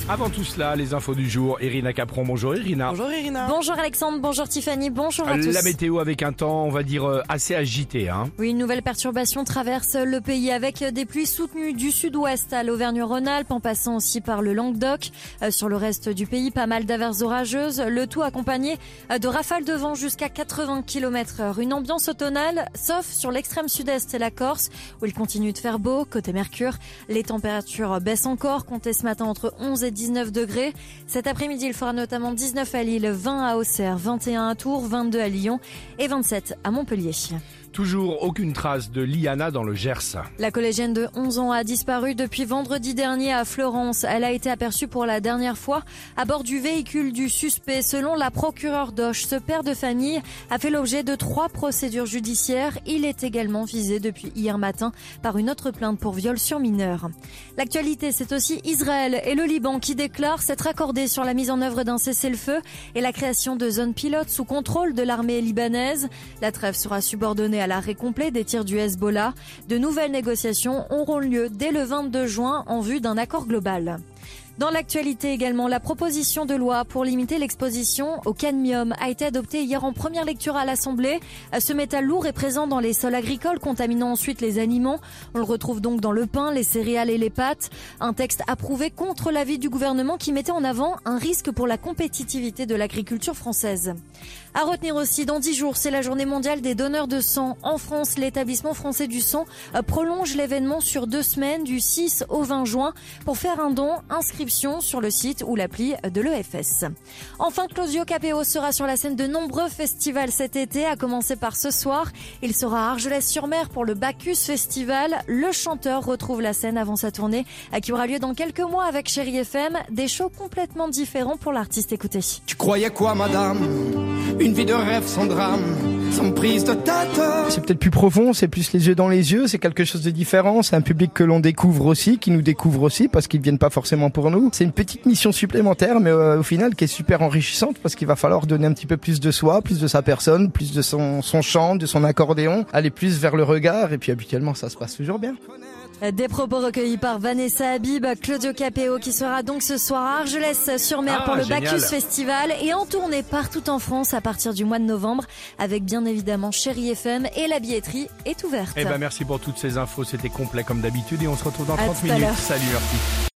Avant tout cela, les infos du jour. Irina Capron, bonjour Irina. Bonjour Irina. Bonjour Alexandre, bonjour Tiffany, bonjour à tous. La météo avec un temps, on va dire, assez agité. Oui, une nouvelle perturbation traverse le pays avec des pluies soutenues du sud-ouest à l'Auvergne-Rhône-Alpes, en passant aussi par le Languedoc. Sur le reste du pays, pas mal d'averses orageuses, le tout accompagné de rafales de vent jusqu'à 80 km/h. Une ambiance automnale, sauf sur l'extrême sud-est et la Corse, où il continue de faire beau. Côté Mercure, les températures baissent encore, comptez ce matin entre 11 et 19 degrés. Cet après-midi, il fera notamment 19 à Lille, 20 à Auxerre, 21 à Tours, 22 à Lyon et 27 à Montpellier. Toujours aucune trace de Liana dans le Gers. La collégienne de 11 ans a disparu depuis vendredi dernier à Florence. Elle a été aperçue pour la dernière fois à bord du véhicule du suspect. Selon la procureure d'Auch, ce père de famille a fait l'objet de 3 procédures judiciaires. Il est également visé depuis hier matin par une autre plainte pour viol sur mineur. L'actualité, c'est aussi Israël et le Liban qui déclarent s'être accordés sur la mise en œuvre d'un cessez-le-feu et la création de zones pilotes sous contrôle de l'armée libanaise. La trêve sera subordonnée à l'arrêt complet des tirs du Hezbollah. De nouvelles négociations auront lieu dès le 22 juin en vue d'un accord global. Dans l'actualité également, la proposition de loi pour limiter l'exposition au cadmium a été adoptée hier en première lecture à l'Assemblée. Ce métal lourd est présent dans les sols agricoles, contaminant ensuite les aliments. On le retrouve donc dans le pain, les céréales et les pâtes. Un texte approuvé contre l'avis du gouvernement qui mettait en avant un risque pour la compétitivité de l'agriculture française. À retenir aussi, dans 10 jours, c'est la journée mondiale des donneurs de sang. En France, l'établissement français du sang prolonge l'événement sur 2 semaines, du 6 au 20 juin. Pour faire un don, inscription sur le site ou l'appli de l'EFS. Enfin, Claudio Capéo sera sur la scène de nombreux festivals cet été, à commencer par ce soir. Il sera à Argelès-sur-Mer pour le Bacchus Festival. Le chanteur retrouve la scène avant sa tournée qui aura lieu dans quelques mois avec Chérie FM. Des shows complètement différents pour l'artiste. Écoutez. Tu croyais quoi, madame? Une vie de rêve sans drame, sans prise de tête. C'est peut-être plus profond, c'est plus les yeux dans les yeux, c'est quelque chose de différent, c'est un public que l'on découvre aussi, qui nous découvre aussi, parce qu'ils viennent pas forcément pour nous. C'est une petite mission supplémentaire, mais au final qui est super enrichissante, parce qu'il va falloir donner un petit peu plus de soi, plus de sa personne, plus de son chant, de son accordéon, aller plus vers le regard, et puis habituellement ça se passe toujours bien. Des propos recueillis par Vanessa Habib, Claudio Capéo qui sera donc ce soir à Argelès-sur-Mer pour le génial. Bacchus Festival et en tournée partout en France à partir du mois de novembre avec bien évidemment Chérie FM et la billetterie est ouverte. Merci pour toutes ces infos, c'était complet comme d'habitude et on se retrouve dans À 30 tout à minutes. l'heure. Salut, merci.